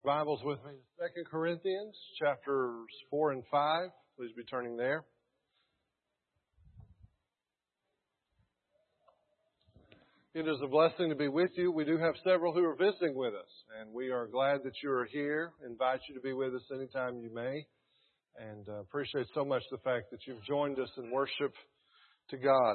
Bibles with me to 2 Corinthians chapters 4 and 5. Please be turning there. It is a blessing to be with you. We do have several who are visiting with us, and we are glad that you are here. Invite you to be with us anytime you may, and appreciate so much the fact that you've joined us in worship to God.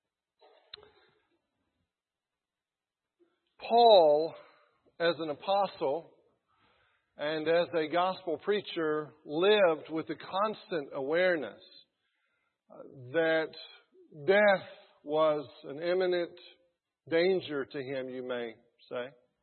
Paul, as an apostle and as a gospel preacher, lived with the constant awareness that death was an imminent danger to him, you may say.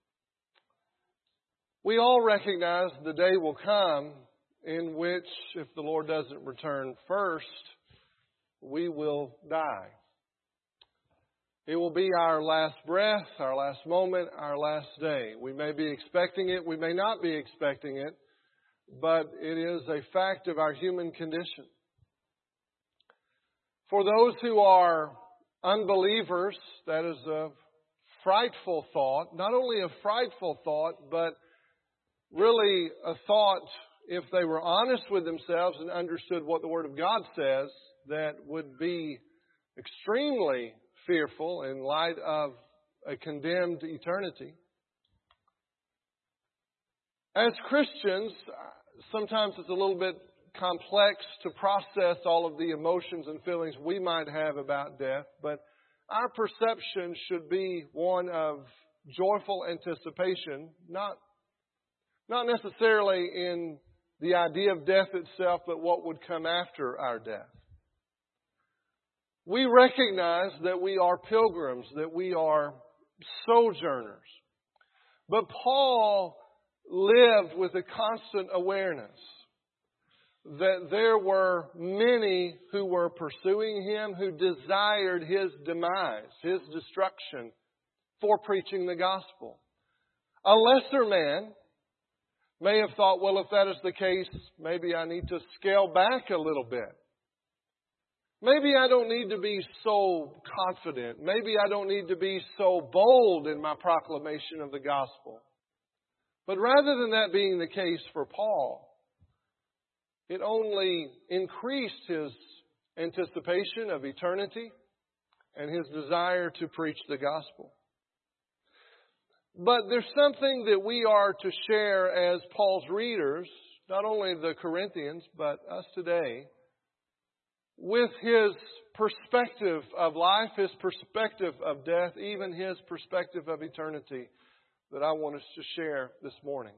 We all recognize the day will come in which, if the Lord doesn't return first, we will die. It will be our last breath, our last moment, our last day. We may be expecting it, we may not be expecting it, but it is a fact of our human condition. For those who are unbelievers, that is a frightful thought. Not only a frightful thought, but really a thought, if they were honest with themselves and understood what the Word of God says, that would be extremely fearful in light of a condemned eternity. As Christians, sometimes it's a little bit complex to process all of the emotions and feelings we might have about death, but our perception should be one of joyful anticipation, not necessarily in the idea of death itself, but what would come after our death. We recognize that we are pilgrims, that we are sojourners. But Paul lived with a constant awareness that there were many who were pursuing him, who desired his demise, his destruction, for preaching the gospel. A lesser man may have thought, well, if that is the case, maybe I need to scale back a little bit. Maybe I don't need to be so confident. Maybe I don't need to be so bold in my proclamation of the gospel. But rather than that being the case for Paul, it only increased his anticipation of eternity and his desire to preach the gospel. But there's something that we are to share as Paul's readers, not only the Corinthians, but us today, with his perspective of life, his perspective of death, even his perspective of eternity, that I want us to share this morning.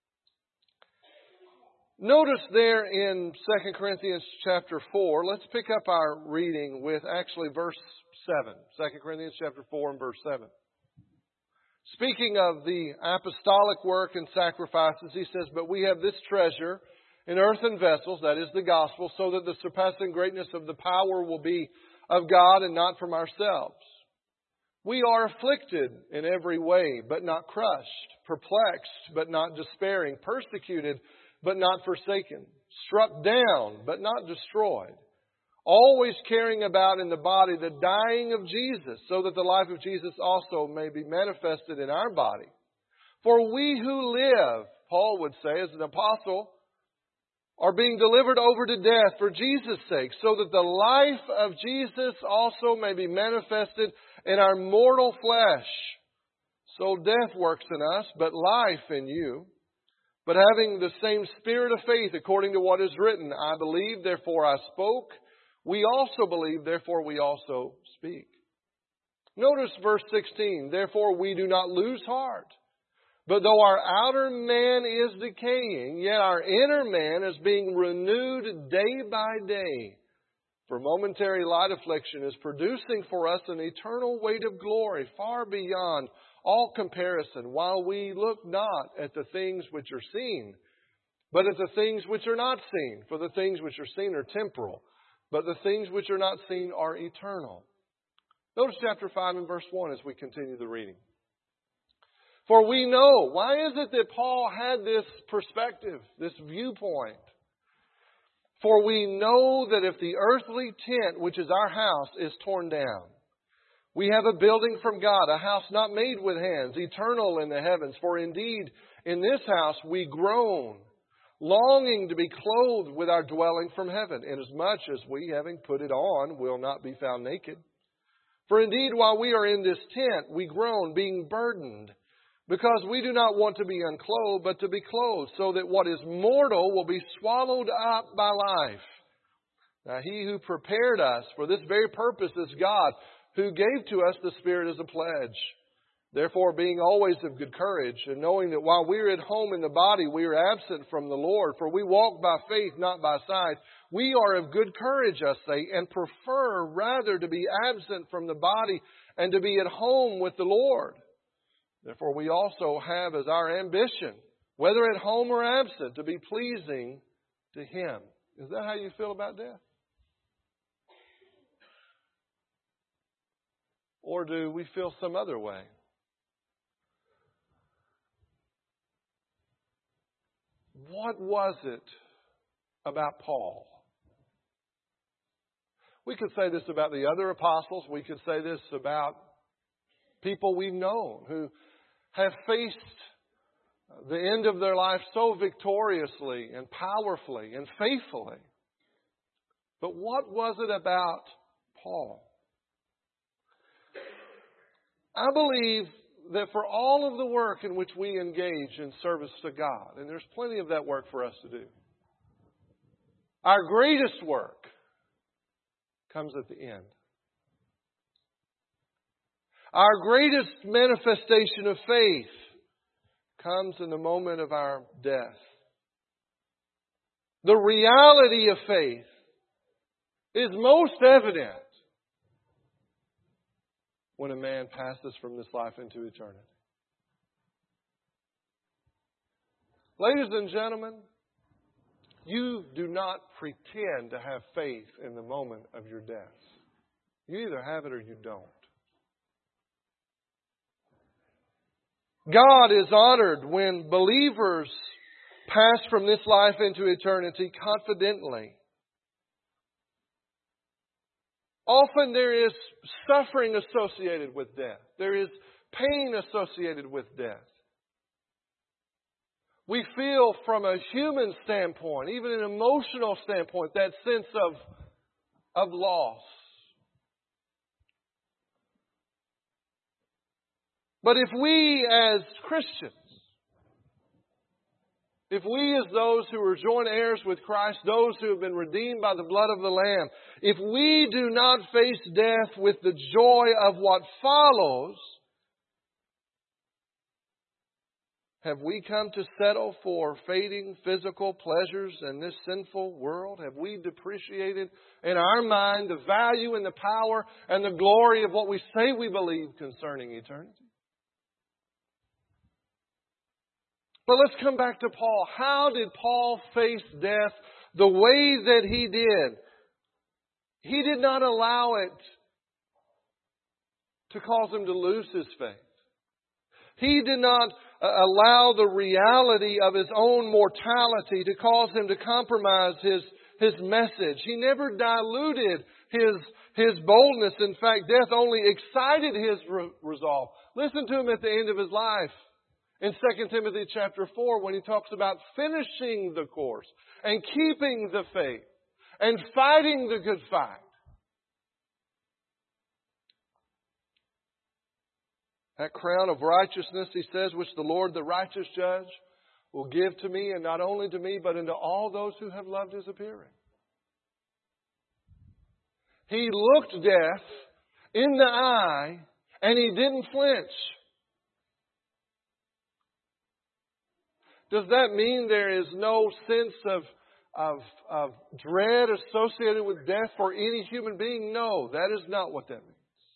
Notice there in 2 Corinthians chapter 4, let's pick up our reading with actually verse 7. 2 Corinthians chapter 4 and verse 7. Speaking of the apostolic work and sacrifices, he says, "But we have this treasure in earthen vessels," that is the gospel, "so that the surpassing greatness of the power will be of God and not from ourselves. We are afflicted in every way, but not crushed, perplexed, but not despairing, persecuted, but not forsaken, struck down, but not destroyed, always carrying about in the body the dying of Jesus, so that the life of Jesus also may be manifested in our body. For we who live," Paul would say as an apostle, "are being delivered over to death for Jesus' sake, so that the life of Jesus also may be manifested in our mortal flesh. So death works in us, but life in you. But having the same spirit of faith, according to what is written, I believe, therefore I spoke. We also believe, therefore we also speak." Notice verse 16, "Therefore we do not lose heart. But though our outer man is decaying, yet our inner man is being renewed day by day. For momentary light affliction is producing for us an eternal weight of glory far beyond all comparison, while we look not at the things which are seen, but at the things which are not seen. For the things which are seen are temporal, but the things which are not seen are eternal." Notice chapter 5 and verse 1 as we continue the reading. "For we know," why is it that Paul had this perspective, this viewpoint? "For we know that if the earthly tent, which is our house, is torn down, We have a building from God, a house not made with hands, eternal in the heavens. For indeed, In this house we groan, longing to be clothed with our dwelling from heaven, inasmuch as we, having put it on, will not be found naked. For indeed, while we are in this tent, we groan, being burdened, because we do not want to be unclothed, but to be clothed, so that what is mortal will be swallowed up by life. Now He who prepared us for this very purpose is God, who gave to us the Spirit as a pledge. Therefore, being always of good courage, and knowing that while we are at home in the body, we are absent from the Lord, for we walk by faith, not by sight. We are of good courage, I say, and prefer rather to be absent from the body and to be at home with the Lord. Therefore, we also have as our ambition, whether at home or absent, to be pleasing to Him. Is that how you feel about death? Or do we feel some other way? What was it about Paul? We could say this about the other apostles. We could say this about people we've known who have faced the end of their life so victoriously and powerfully and faithfully. But what was it about Paul? I believe that for all of the work in which we engage in service to God, and there's plenty of that work for us to do, our greatest work comes at the end. Our greatest manifestation of faith comes in the moment of our death. The reality of faith is most evident when a man passes from this life into eternity. Ladies and gentlemen, you do not pretend to have faith in the moment of your death. You either have it or you don't. God is honored when believers pass from this life into eternity confidently. Often there is suffering associated with death. There is pain associated with death. We feel from a human standpoint, even an emotional standpoint, that sense of loss. But if we as Christians, if we as those who are joint heirs with Christ, those who have been redeemed by the blood of the Lamb, if we do not face death with the joy of what follows, have we come to settle for fading physical pleasures in this sinful world? Have we depreciated in our mind the value and the power and the glory of what we say we believe concerning eternity? But let's come back to Paul. How did Paul face death the way that he did? He did not allow it to cause him to lose his faith. He did not allow the reality of his own mortality to cause him to compromise his message. He never diluted his boldness. In fact, death only excited his resolve. Listen to him at the end of his life. In 2 Timothy chapter 4, when he talks about finishing the course and keeping the faith and fighting the good fight. That crown of righteousness, he says, which the Lord, the righteous judge, will give to me, and not only to me, but unto all those who have loved his appearing. He looked death in the eye, and he didn't flinch. Does that mean there is no sense of dread associated with death for any human being? No, that is not what that means.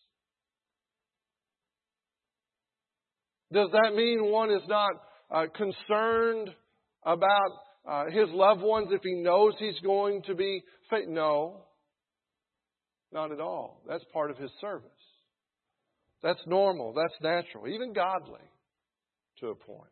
Does that mean one is not concerned about his loved ones if he knows he's going to be faced? No, not at all. That's part of his service. That's normal. That's natural. Even godly to a point.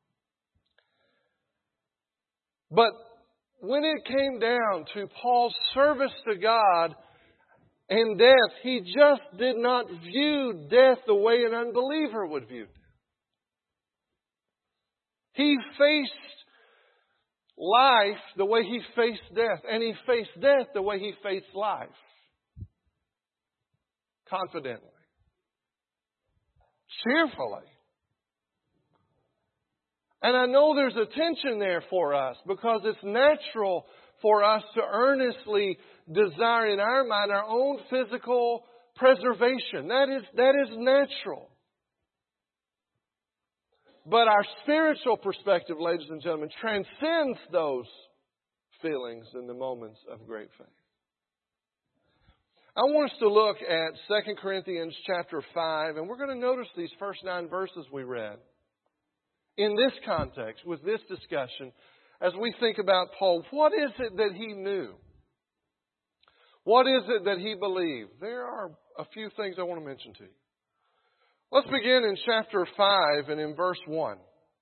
But when it came down to Paul's service to God and death, he just did not view death the way an unbeliever would view death. He faced life the way He faced death. And He faced death the way He faced life. Confidently. Cheerfully. And I know there's a tension there for us because it's natural for us to earnestly desire in our mind our own physical preservation. That is natural. But our spiritual perspective, ladies and gentlemen, transcends those feelings in the moments of great faith. I want us to look at 2 Corinthians chapter 5, and we're going to notice these first 9 verses we read. In this context, with this discussion, as we think about Paul, what is it that he knew? What is it that he believed? There are a few things I want to mention to you. Let's begin in chapter 5 and in verse 1.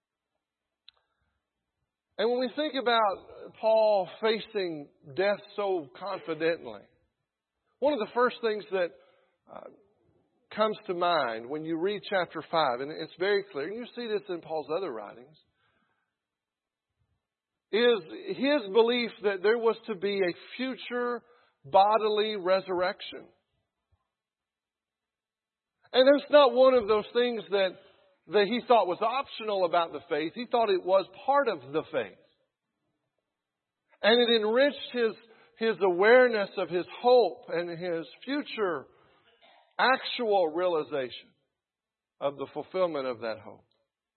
And when we think about Paul facing death so confidently, one of the first things that comes to mind when you read chapter 5, and it's very clear, and you see this in Paul's other writings, is his belief that there was to be a future bodily resurrection. And that's not one of those things that he thought was optional about the faith. He thought it was part of the faith. And it enriched his awareness of his hope and his future actual realization of the fulfillment of that hope.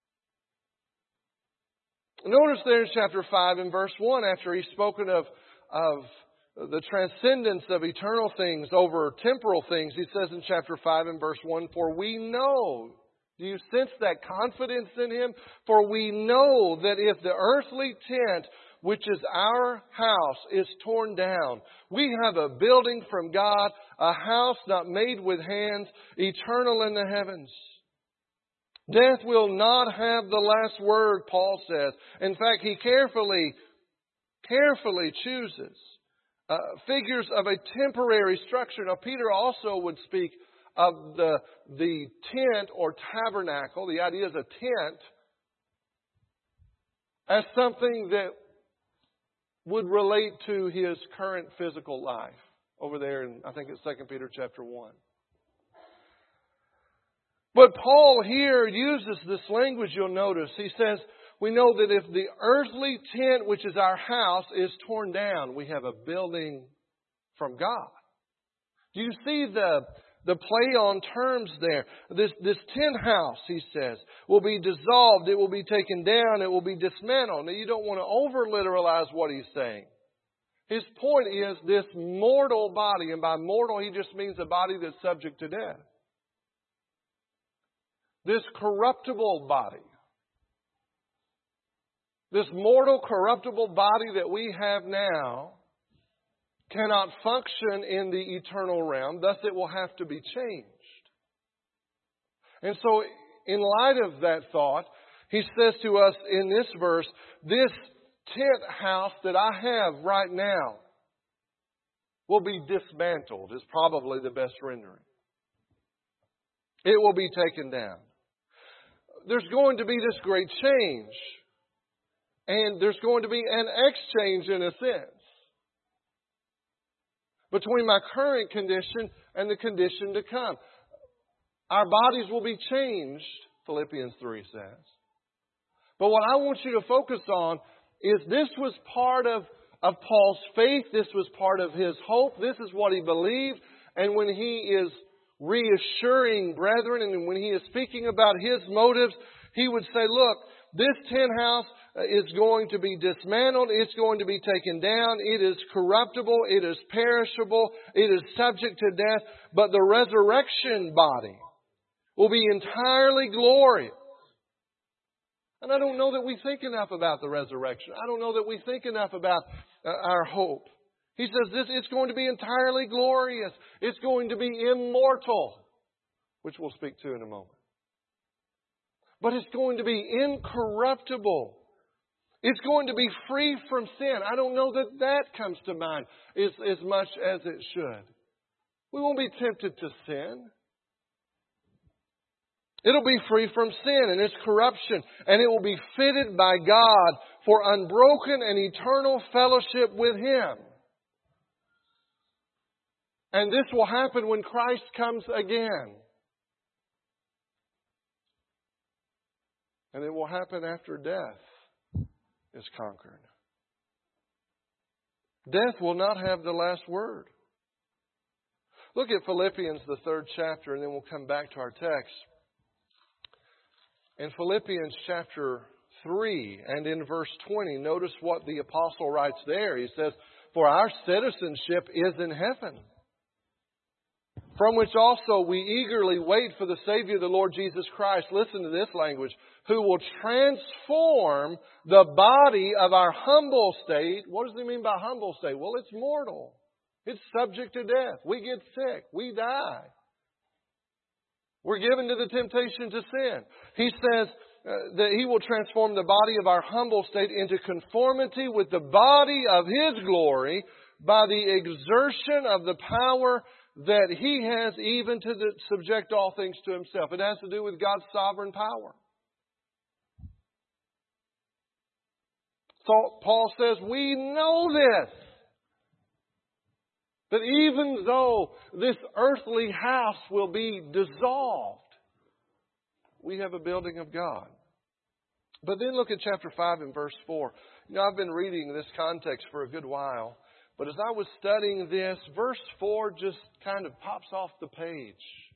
Notice there in chapter 5 and verse 1, after he's spoken of the transcendence of eternal things over temporal things, he says in chapter 5 and verse 1, "For we know," do you sense that confidence in him? "For we know that if the earthly tent, which is our house, is torn down, we have a building from God, a house not made with hands, eternal in the heavens." Death will not have the last word, Paul says. In fact, he carefully chooses figures of a temporary structure. Now, Peter also would speak of the tent or tabernacle, the idea is a tent, as something that would relate to his current physical life. Over there in, I think it's 2 Peter chapter 1. But Paul here uses this language, you'll notice. He says, we know that if the earthly tent, which is our house, is torn down, we have a building from God. Do you see the play on terms there? This tent house, he says, will be dissolved. It will be taken down. It will be dismantled. Now, you don't want to over-literalize what he's saying. His point is this mortal body, and by mortal he just means a body that's subject to death. This corruptible body, this mortal corruptible body that we have now, cannot function in the eternal realm. Thus, it will have to be changed. And so, in light of that thought, he says to us in this verse, this tent house that I have right now will be dismantled, is probably the best rendering. It will be taken down. There's going to be this great change. And there's going to be an exchange in a sense between my current condition and the condition to come. Our bodies will be changed, Philippians 3 says. But what I want you to focus on is this was part of Paul's faith. This was part of his hope. This is what he believed. And when he is reassuring brethren and when he is speaking about his motives, he would say, look, this tent house is going to be dismantled. It's going to be taken down. It is corruptible. It is perishable. It is subject to death. But the resurrection body will be entirely glorious. And I don't know that we think enough about the resurrection. I don't know that we think enough about our hope. He says it's going to be entirely glorious. It's going to be immortal, which we'll speak to in a moment. But it's going to be incorruptible. It's going to be free from sin. I don't know that comes to mind as much as it should. We won't be tempted to sin. It'll be free from sin and its corruption, and it will be fitted by God for unbroken and eternal fellowship with Him. And this will happen when Christ comes again. And it will happen after death is conquered. Death will not have the last word. Look at Philippians, the 3rd chapter, and then we'll come back to our text. In Philippians chapter 3 and in verse 20, notice what the apostle writes there. He says, "For our citizenship is in heaven, from which also we eagerly wait for the Savior, the Lord Jesus Christ." Listen to this language. "Who will transform the body of our humble state." What does he mean by humble state? Well, it's mortal. It's subject to death. We get sick. We die. We're given to the temptation to sin. He says that He will transform the body of our humble state into conformity with the body of His glory by the exertion of the power that He has even to subject all things to Himself. It has to do with God's sovereign power. So Paul says, we know this. That even though this earthly house will be dissolved, we have a building of God. But then look at chapter 5 and verse 4. I've been reading this context for a good while. But as I was studying this, verse 4 just kind of pops off the page.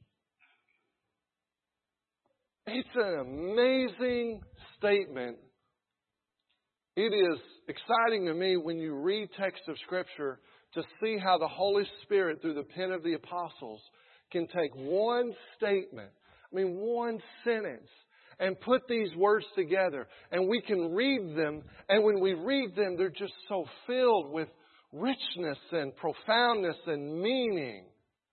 It's an amazing statement. It is exciting to me when you read texts of Scripture to see how the Holy Spirit, through the pen of the apostles, can take one statement, one sentence, and put these words together. And we can read them, and when we read them, they're just so filled with richness and profoundness and meaning.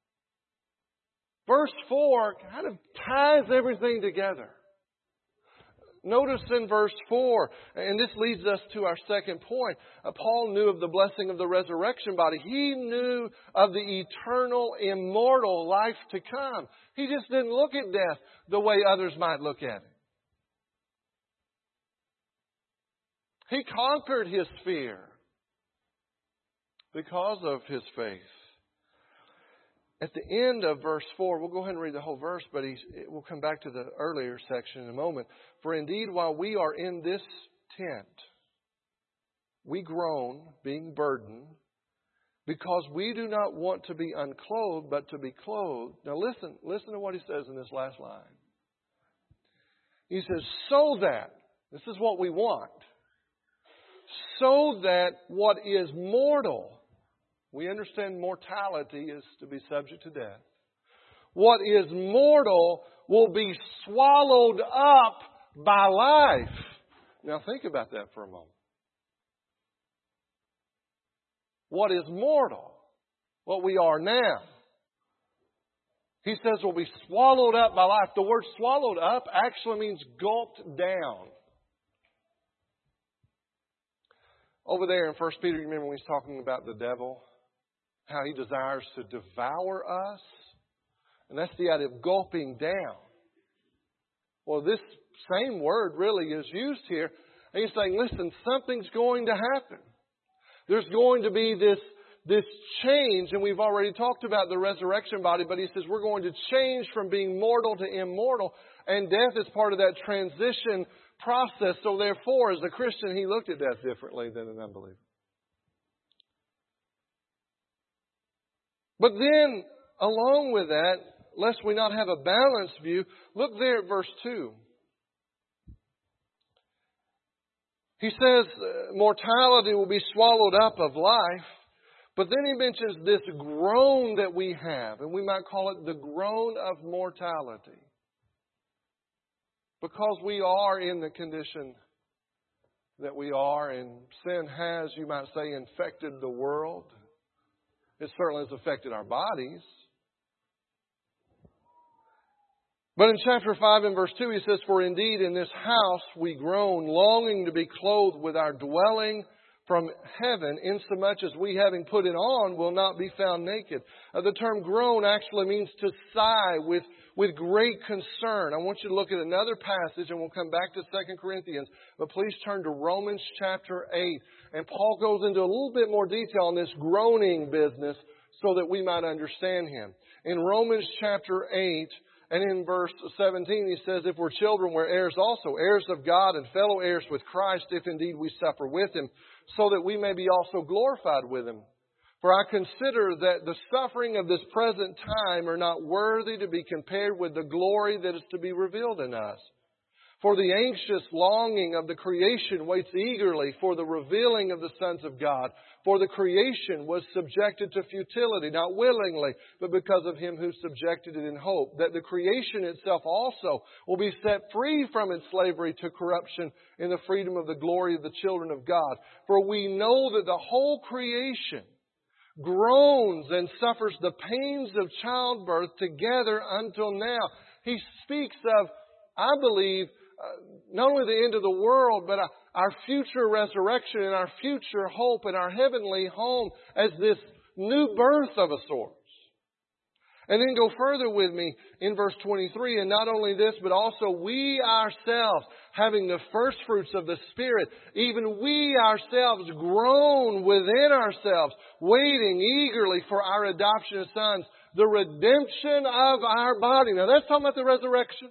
Verse 4 kind of ties everything together. Notice in verse 4, and this leads us to our second point, Paul knew of the blessing of the resurrection body. He knew of the eternal, immortal life to come. He just didn't look at death the way others might look at it. He conquered his fear because of his faith. At the end of verse 4, we'll go ahead and read the whole verse, but we'll come back to the earlier section in a moment. "For indeed, while we are in this tent, we groan, being burdened, because we do not want to be unclothed, but to be clothed." Now listen to what he says in this last line. He says, "So that," this is what we want, "so that what is mortal," we understand mortality is to be subject to death, "what is mortal will be swallowed up by life." Now think about that for a moment. What is mortal? What we are now. He says will be swallowed up by life. The word swallowed up actually means gulped down. Over there in 1 Peter, you remember when he's talking about the devil? How he desires to devour us. And that's the idea of gulping down. Well, this same word really is used here. And he's saying, listen, something's going to happen. There's going to be this change. And we've already talked about the resurrection body. But he says we're going to change from being mortal to immortal. And death is part of that transition process. So therefore, as a Christian, he looked at death differently than an unbeliever. But then, along with that, lest we not have a balanced view, look there at verse 2. He says mortality will be swallowed up of life, but then he mentions this groan that we have, and we might call it the groan of mortality. Because we are in the condition that we are, and sin has, you might say, infected the world. It certainly has affected our bodies. But in chapter 5 and verse 2, he says, "For indeed in this house we groan, longing to be clothed with our dwelling, from heaven, insomuch as we, having put it on, will not be found naked. The term groan actually means to sigh with great concern. I want you to look at another passage, and we'll come back to 2 Corinthians. But please turn to Romans chapter 8. And Paul goes into a little bit more detail on this groaning business so that we might understand him. In Romans chapter 8, and in verse 17, he says, if we're children, we're heirs also, heirs of God and fellow heirs with Christ, if indeed we suffer with Him, so that we may be also glorified with Him. For I consider that the suffering of this present time are not worthy to be compared with the glory that is to be revealed in us. For the anxious longing of the creation waits eagerly for the revealing of the sons of God. For the creation was subjected to futility, not willingly, but because of Him who subjected it in hope, that the creation itself also will be set free from its slavery to corruption in the freedom of the glory of the children of God. For we know that the whole creation groans and suffers the pains of childbirth together until now. He speaks of, I believe, not only the end of the world, but our future resurrection and our future hope and our heavenly home as this new birth of a sort. And then go further with me in verse 23. And not only this, but also we ourselves, having the first fruits of the Spirit, even we ourselves groan within ourselves, waiting eagerly for our adoption as sons, the redemption of our body. Now that's talking about the resurrection.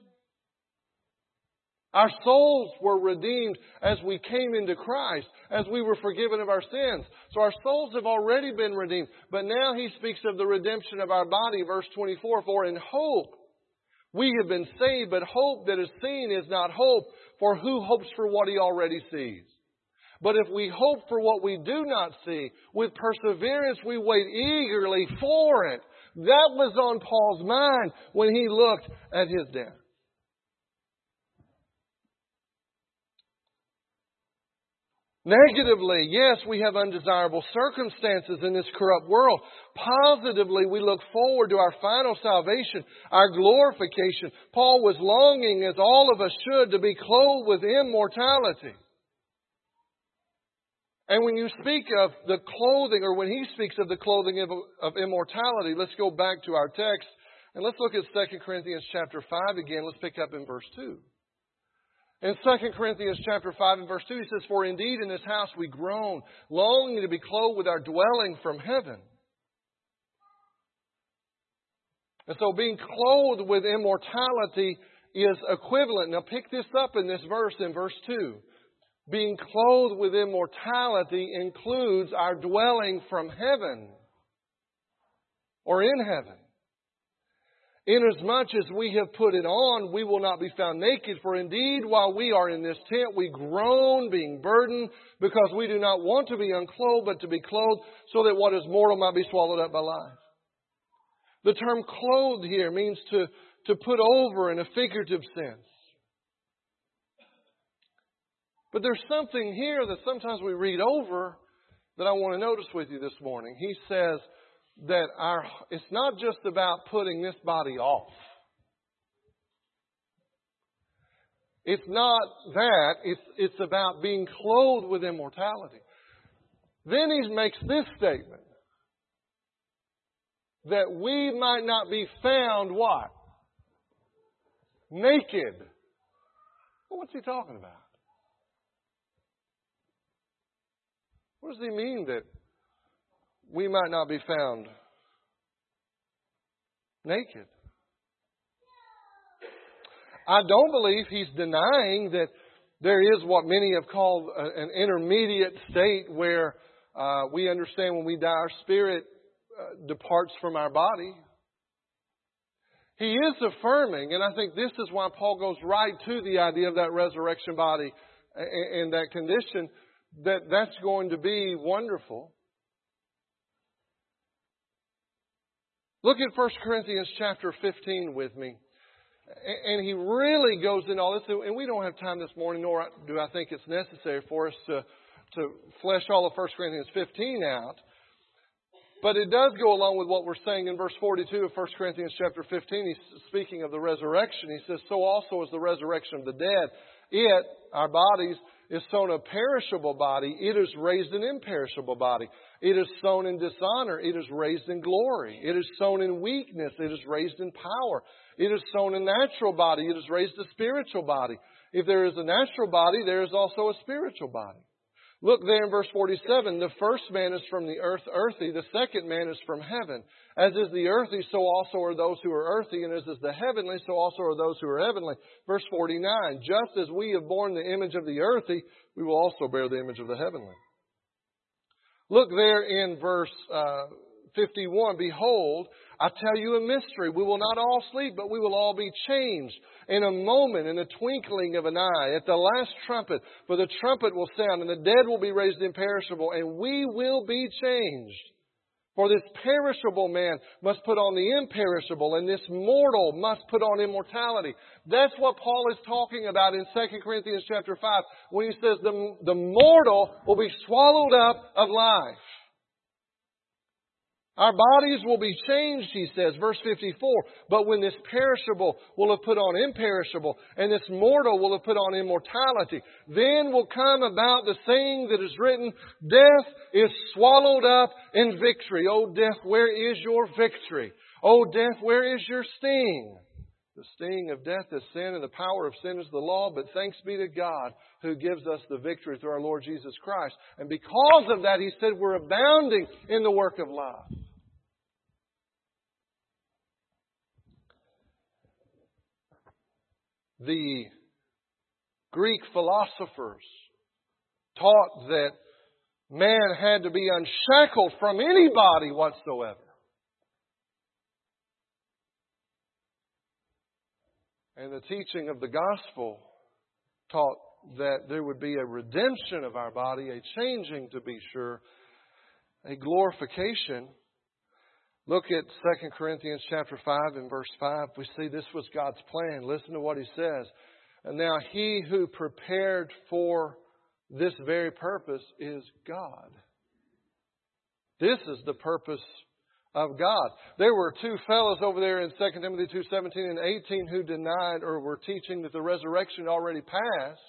Our souls were redeemed as we came into Christ, as we were forgiven of our sins. So our souls have already been redeemed. But now he speaks of the redemption of our body, verse 24. For in hope we have been saved, but hope that is seen is not hope. For who hopes for what he already sees? But if we hope for what we do not see, with perseverance we wait eagerly for it. That was on Paul's mind when he looked at his death. Negatively, yes, we have undesirable circumstances in this corrupt world. Positively, we look forward to our final salvation, our glorification. Paul was longing, as all of us should, to be clothed with immortality. And when you speak of the clothing, or when he speaks of the clothing of immortality, let's go back to our text and let's look at 2 Corinthians chapter 5 again. Let's pick up in verse 2. In 2 Corinthians chapter 5 and verse 2, he says, for indeed in this house we groan, longing to be clothed with our dwelling from heaven. And so being clothed with immortality is equivalent. Now pick this up in this verse, in verse 2. Being clothed with immortality includes our dwelling from heaven, or in heaven. Inasmuch as we have put it on, we will not be found naked. For indeed, while we are in this tent, we groan, being burdened, because we do not want to be unclothed, but to be clothed, so that what is mortal might be swallowed up by life. The term clothed here means to put over in a figurative sense. But there's something here that sometimes we read over that I want to notice with you this morning. He says that it's not just about putting this body off. It's not that. It's about being clothed with immortality. Then he makes this statement. That we might not be found what? Naked. Well, what's he talking about? What does he mean that we might not be found naked? I don't believe he's denying that there is what many have called an intermediate state where we understand when we die, our spirit departs from our body. He is affirming, and I think this is why Paul goes right to the idea of that resurrection body and that condition, that's going to be wonderful. Look at 1 Corinthians chapter 15 with me. And he really goes into all this. And we don't have time this morning, nor do I think it's necessary for us to flesh all of 1 Corinthians 15 out. But it does go along with what we're saying in verse 42 of 1 Corinthians chapter 15. He's speaking of the resurrection. He says, so also is the resurrection of the dead. It, our bodies, is sown a perishable body, it is raised an imperishable body. It is sown in dishonor, it is raised in glory. It is sown in weakness, it is raised in power. It is sown a natural body, it is raised a spiritual body. If there is a natural body, there is also a spiritual body. Look there in verse 47. The first man is from the earth, earthy. The second man is from heaven. As is the earthy, so also are those who are earthy. And as is the heavenly, so also are those who are heavenly. Verse 49. Just as we have borne the image of the earthy, we will also bear the image of the heavenly. Look there in verse 51. Behold, I tell you a mystery. We will not all sleep, but we will all be changed in a moment, in a twinkling of an eye, at the last trumpet. For the trumpet will sound, and the dead will be raised imperishable, and we will be changed. For this perishable man must put on the imperishable, and this mortal must put on immortality. That's what Paul is talking about in 2 Corinthians chapter 5, when he says the mortal will be swallowed up of life. Our bodies will be changed, he says, verse 54. But when this perishable will have put on imperishable, and this mortal will have put on immortality, then will come about the saying that is written, death is swallowed up in victory. O death, where is your victory? O death, where is your sting? The sting of death is sin, and the power of sin is the law. But thanks be to God who gives us the victory through our Lord Jesus Christ. And because of that, he said, we're abounding in the work of love. The Greek philosophers taught that man had to be unshackled from anybody whatsoever. And the teaching of the gospel taught that there would be a redemption of our body, a changing to be sure, a glorification. Look at 2 Corinthians chapter 5 and verse 5. We see this was God's plan. Listen to what he says. And now he who prepared for this very purpose is God. This is the purpose of God. There were two fellows over there in 2 Timothy 2:17 and 18 who denied or were teaching that the resurrection already passed.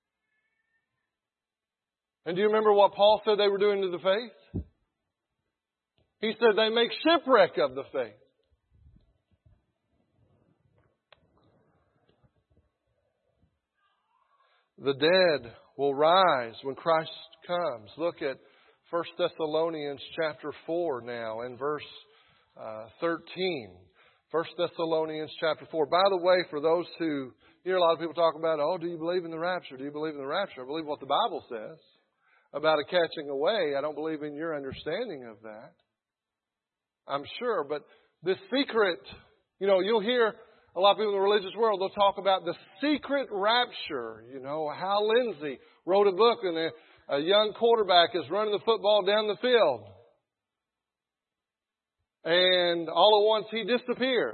And do you remember what Paul said they were doing to the faith? He said they make shipwreck of the faith. The dead will rise when Christ comes. Look at 1 Thessalonians chapter 4 now and verse 13. 1 Thessalonians chapter 4. By the way, for those who hear a lot of people talk about, oh, do you believe in the rapture? Do you believe in the rapture? I believe what the Bible says about a catching away. I don't believe in your understanding of that. I'm sure, but this secret, you'll hear a lot of people in the religious world, they'll talk about the secret rapture. Hal Lindsey wrote a book, and a young quarterback is running the football down the field. And all at once he disappears.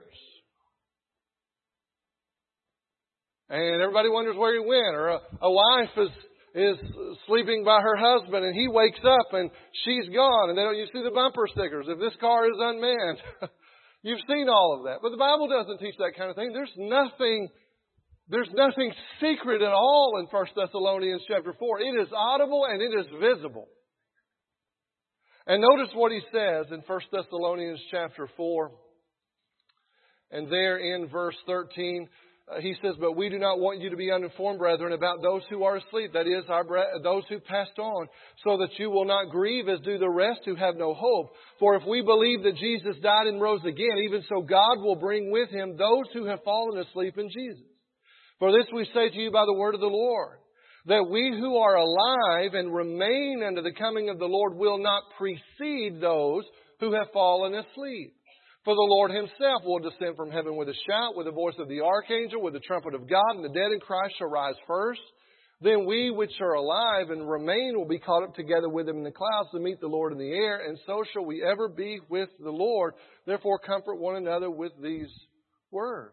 And everybody wonders where he went. Or a wife is sleeping by her husband, and he wakes up and she's gone. And then you see the bumper stickers. If this car is unmanned, you've seen all of that. But the Bible doesn't teach that kind of thing. There's nothing secret at all in 1 Thessalonians chapter 4. It is audible and it is visible. And notice what he says in 1 Thessalonians chapter 4. And there in verse 13, he says, but we do not want you to be uninformed, brethren, about those who are asleep, that is, those who passed on, so that you will not grieve as do the rest who have no hope. For if we believe that Jesus died and rose again, even so God will bring with him those who have fallen asleep in Jesus. For this we say to you by the word of the Lord, that we who are alive and remain unto the coming of the Lord will not precede those who have fallen asleep. For the Lord himself will descend from heaven with a shout, with the voice of the archangel, with the trumpet of God, and the dead in Christ shall rise first. Then we which are alive and remain will be caught up together with them in the clouds to meet the Lord in the air, and so shall we ever be with the Lord. Therefore comfort one another with these words.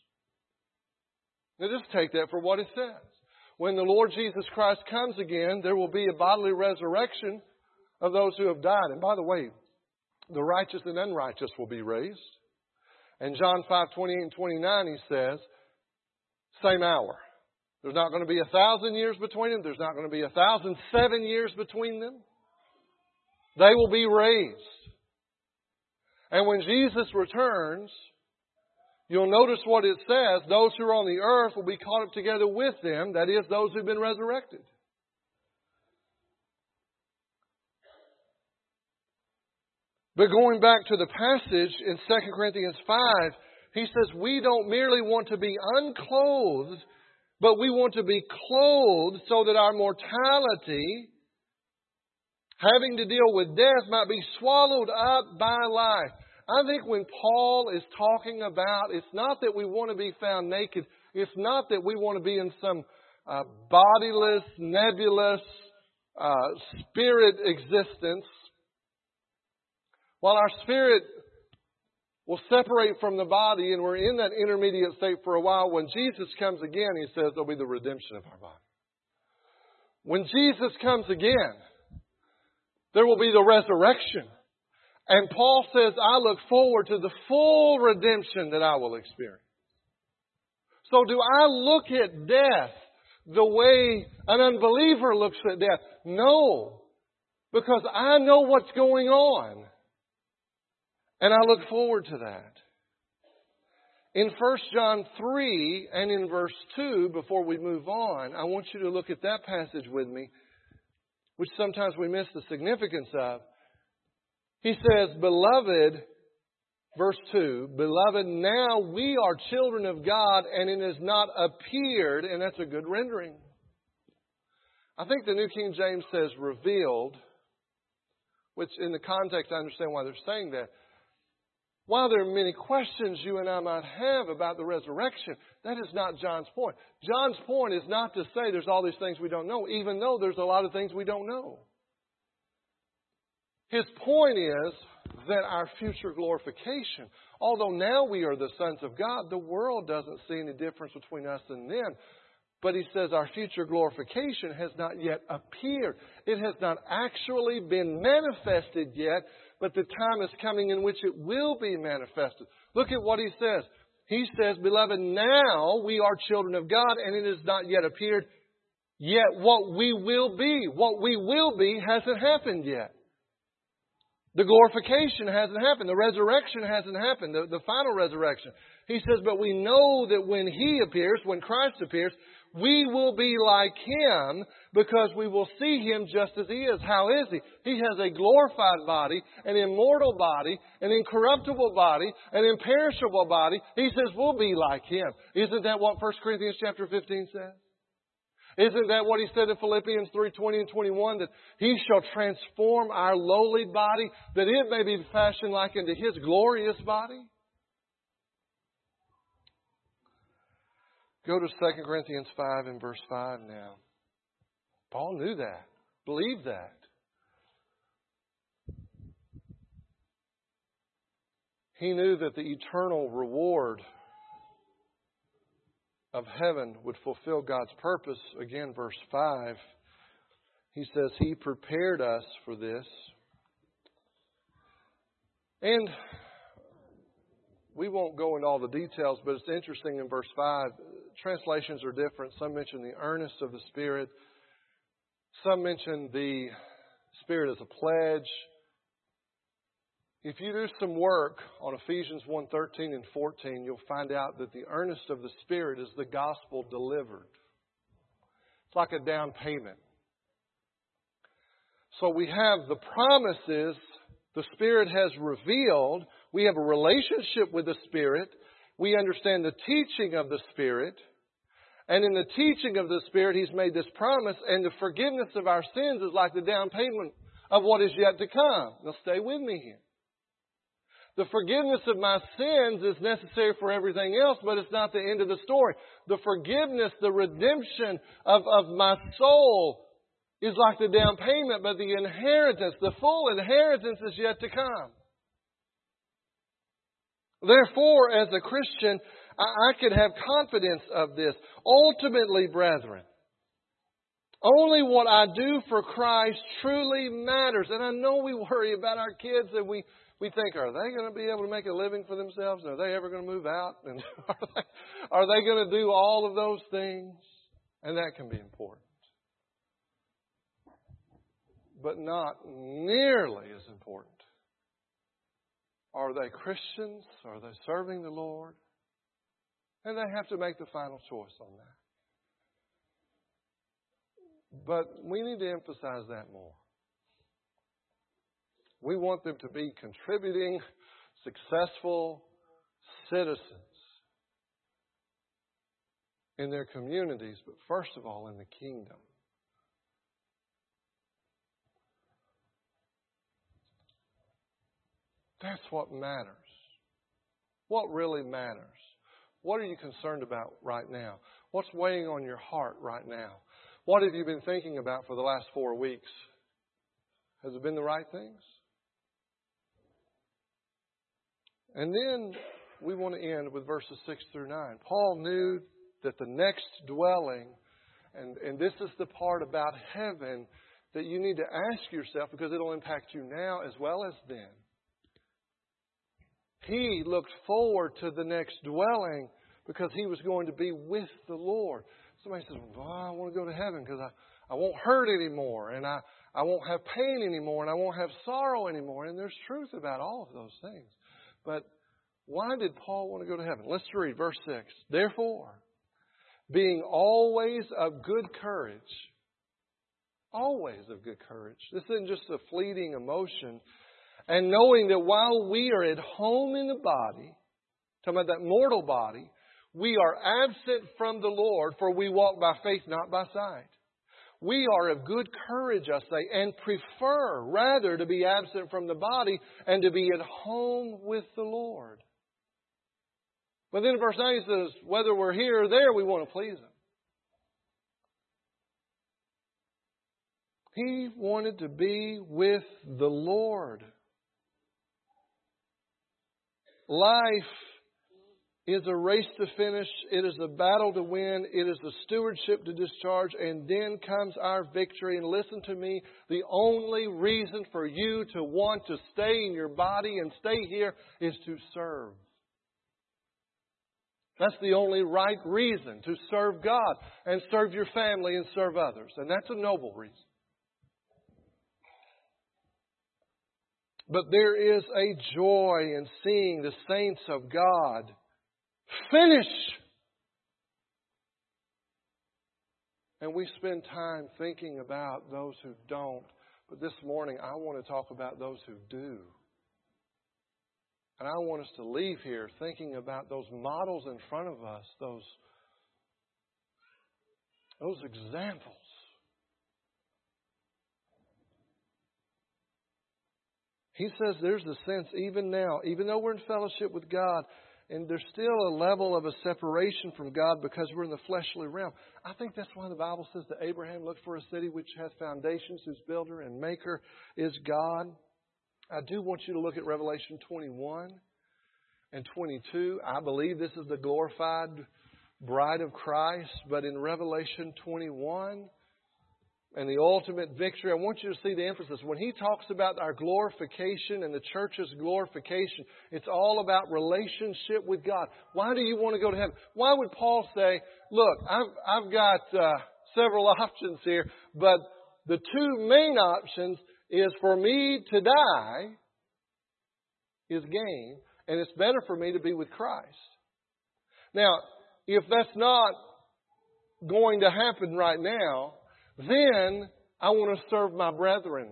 Now just take that for what it says. When the Lord Jesus Christ comes again, there will be a bodily resurrection of those who have died. And by the way, the righteous and unrighteous will be raised. And John 5:28 and 29, he says, same hour. There's not going to be 1,000 years between them. There's not going to be 1,007 years between them. They will be raised. And when Jesus returns, you'll notice what it says. Those who are on the earth will be caught up together with them. That is, those who've been resurrected. But going back to the passage in 2 Corinthians 5, he says we don't merely want to be unclothed, but we want to be clothed so that our mortality, having to deal with death, might be swallowed up by life. I think when Paul is talking about, it's not that we want to be found naked. It's not that we want to be in some bodiless, nebulous, spirit existence. While our spirit will separate from the body and we're in that intermediate state for a while, when Jesus comes again, he says there'll be the redemption of our body. When Jesus comes again, there will be the resurrection. And Paul says, I look forward to the full redemption that I will experience. So do I look at death the way an unbeliever looks at death? No. Because I know what's going on. And I look forward to that. In 1 John 3 and in verse 2, before we move on, I want you to look at that passage with me, which sometimes we miss the significance of. He says, Beloved, verse 2, Beloved, now we are children of God, and it has not appeared, and that's a good rendering. I think the New King James says revealed, which in the context I understand why they're saying that. While there are many questions you and I might have about the resurrection, that is not John's point. John's point is not to say there's all these things we don't know, even though there's a lot of things we don't know. His point is that our future glorification, although now we are the sons of God, the world doesn't see any difference between us and them. But he says our future glorification has not yet appeared. It has not actually been manifested yet, but the time is coming in which it will be manifested. Look at what he says. He says, Beloved, now we are children of God, and it has not yet appeared yet what we will be. What we will be hasn't happened yet. The glorification hasn't happened. The resurrection hasn't happened. The final resurrection. He says, but we know that when He appears, when Christ appears, we will be like Him because we will see Him just as He is. How is He? He has a glorified body, an immortal body, an incorruptible body, an imperishable body. He says we'll be like Him. Isn't that what 1 Corinthians chapter 15 says? Isn't that what he said in Philippians 3:20 and 21? That He shall transform our lowly body, that it may be fashioned like unto His glorious body? Go to 2 Corinthians 5 and verse 5 now. Paul knew that, believed that. He knew that the eternal reward of heaven would fulfill God's purpose. Again, verse 5, he says, He prepared us for this. And we won't go into all the details, but it's interesting in verse 5, translations are different. Some mention the earnest of the Spirit. Some mention the Spirit as a pledge. If you do some work on Ephesians 1:13 and 14, you'll find out that the earnest of the Spirit is the gospel delivered. It's like a down payment. So we have the promises the Spirit has revealed. We have a relationship with the Spirit. We understand the teaching of the Spirit. And in the teaching of the Spirit, He's made this promise. And the forgiveness of our sins is like the down payment of what is yet to come. Now stay with me here. The forgiveness of my sins is necessary for everything else, but it's not the end of the story. The forgiveness, the redemption of my soul is like the down payment, but the inheritance, the full inheritance is yet to come. Therefore, as a Christian, I could have confidence of this. Ultimately, brethren, only what I do for Christ truly matters. And I know we worry about our kids and we think, are they going to be able to make a living for themselves? And are they ever going to move out? And are they going to do all of those things? And that can be important. But not nearly as important. Are they Christians? Are they serving the Lord? And they have to make the final choice on that. But we need to emphasize that more. We want them to be contributing, successful citizens in their communities, but first of all in the kingdom. That's what matters. What really matters? What are you concerned about right now? What's weighing on your heart right now? What have you been thinking about for the last 4 weeks? Has it been the right things? And then we want to end with verses 6 through 9. Paul knew that the next dwelling, and this is the part about heaven that you need to ask yourself because it'll impact you now as well as then. He looked forward to the next dwelling because he was going to be with the Lord. Somebody says, well, I want to go to heaven because I won't hurt anymore, and I won't have pain anymore, and I won't have sorrow anymore. And there's truth about all of those things. But why did Paul want to go to heaven? Let's read verse 6. Therefore, being always of good courage. Always of good courage. This isn't just a fleeting emotion. And knowing that while we are at home in the body, talking about that mortal body, we are absent from the Lord, for we walk by faith, not by sight. We are of good courage, I say, and prefer rather to be absent from the body and to be at home with the Lord. But then in verse 9 he says, whether we're here or there, we want to please Him. He wanted to be with the Lord. Life is a race to finish. It is a battle to win. It is a stewardship to discharge. And then comes our victory. And listen to me, the only reason for you to want to stay in your body and stay here is to serve. That's the only right reason, to serve God and serve your family and serve others. And that's a noble reason. But there is a joy in seeing the saints of God finish. And we spend time thinking about those who don't. But this morning I want to talk about those who do. And I want us to leave here thinking about those models in front of us, those examples. He says there's a sense even now, even though we're in fellowship with God, and there's still a level of a separation from God because we're in the fleshly realm. I think that's why the Bible says that Abraham looked for a city which has foundations, whose builder and maker is God. I do want you to look at Revelation 21 and 22. I believe this is the glorified bride of Christ, but in Revelation 21 and the ultimate victory, I want you to see the emphasis. When he talks about our glorification and the church's glorification, it's all about relationship with God. Why do you want to go to heaven? Why would Paul say, look, I've got several options here, but the two main options is for me to die is gain, and it's better for me to be with Christ. Now, if that's not going to happen right now, then I want to serve my brethren.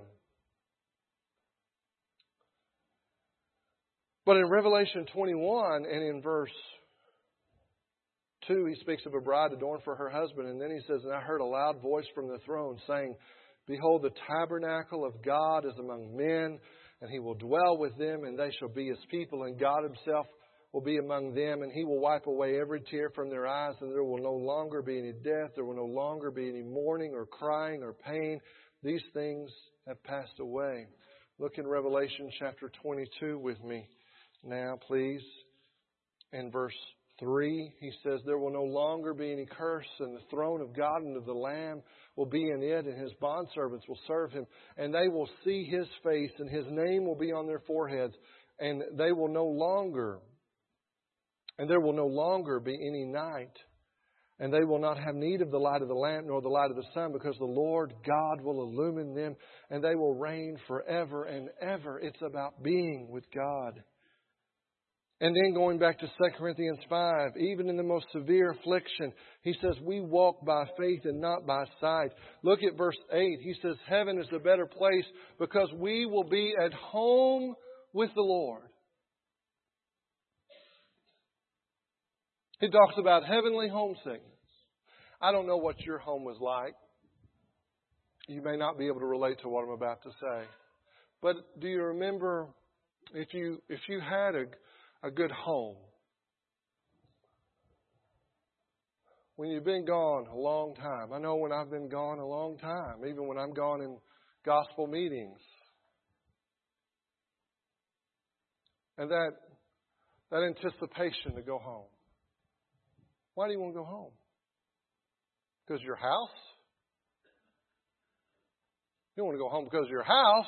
But in Revelation 21 and in verse 2, he speaks of a bride adorned for her husband. And then he says, and I heard a loud voice from the throne saying, behold, the tabernacle of God is among men, and He will dwell with them, and they shall be His people, and God Himself will be among them, and He will wipe away every tear from their eyes, and there will no longer be any death, there will no longer be any mourning or crying or pain. These things have passed away. Look in Revelation chapter 22 with me now, please. In verse 3, he says, there will no longer be any curse, and the throne of God and of the Lamb will be in it, and His bondservants will serve Him, and they will see His face, and His name will be on their foreheads, and there will no longer be any night. And they will not have need of the light of the lamp nor the light of the sun, because the Lord God will illumine them, and they will reign forever and ever. It's about being with God. And then going back to 2 Corinthians 5, even in the most severe affliction, he says, we walk by faith and not by sight. Look at verse 8. He says, heaven is a better place because we will be at home with the Lord. He talks about heavenly homesickness. I don't know what your home was like. You may not be able to relate to what I'm about to say. But do you remember if you had a good home? When you've been gone a long time. I know when I've been gone a long time, even when I'm gone in gospel meetings. And that anticipation to go home. Why do you want to go home? Because of your house? You don't want to go home because of your house.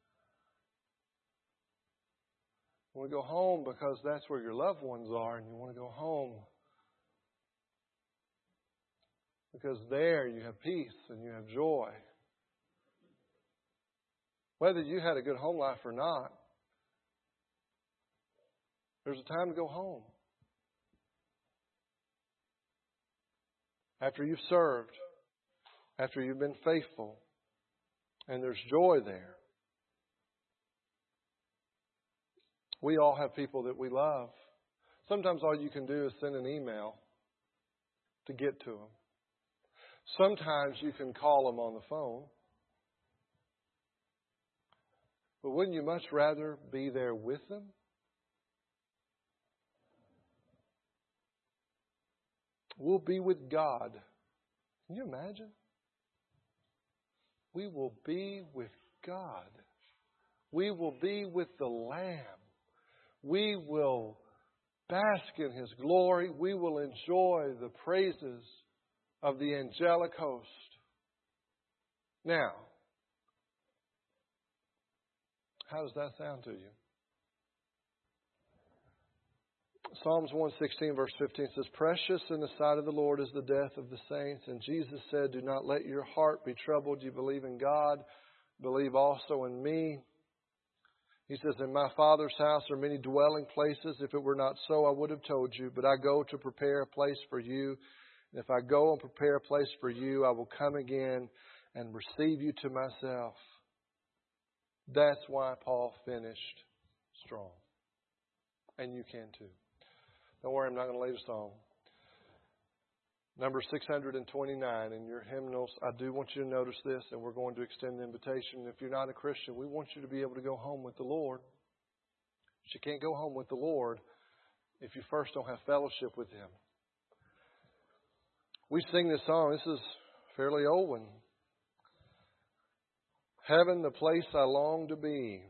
You want to go home because that's where your loved ones are, and you want to go home because there you have peace and you have joy. Whether you had a good home life or not, there's a time to go home. After you've served, after you've been faithful, and there's joy there. We all have people that we love. Sometimes all you can do is send an email to get to them. Sometimes you can call them on the phone. But wouldn't you much rather be there with them? We'll be with God. Can you imagine? We will be with God. We will be with the Lamb. We will bask in His glory. We will enjoy the praises of the angelic host. Now, how does that sound to you? Psalms 116 verse 15 says, precious in the sight of the Lord is the death of the saints. And Jesus said, do not let your heart be troubled. You believe in God, believe also in me. He says, in my Father's house are many dwelling places. If it were not so, I would have told you. But I go to prepare a place for you. And if I go and prepare a place for you, I will come again and receive you to myself. That's why Paul finished strong. And you can too. Don't worry, I'm not going to lead a song. Number 629 in your hymnals. I do want you to notice this, and we're going to extend the invitation. If you're not a Christian, we want you to be able to go home with the Lord. But you can't go home with the Lord if you first don't have fellowship with Him. We sing this song. This is a fairly old one. Heaven, the place I long to be.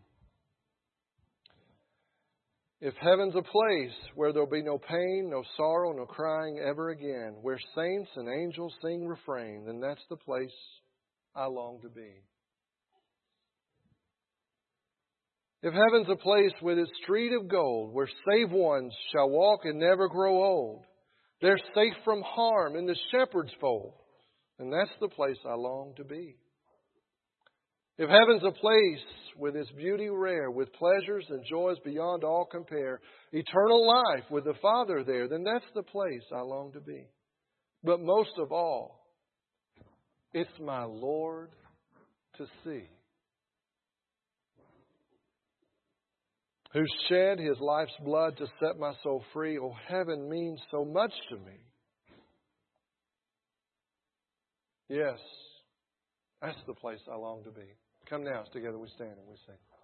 If heaven's a place where there'll be no pain, no sorrow, no crying ever again, where saints and angels sing refrain, then that's the place I long to be. If heaven's a place with its street of gold, where saved ones shall walk and never grow old, they're safe from harm in the shepherd's fold, then that's the place I long to be. If heaven's a place with its beauty rare, with pleasures and joys beyond all compare, eternal life with the Father there, then that's the place I long to be. But most of all, it's my Lord to see, who shed His life's blood to set my soul free. Oh, heaven means so much to me. Yes, that's the place I long to be. Come now, together we stand and we sing.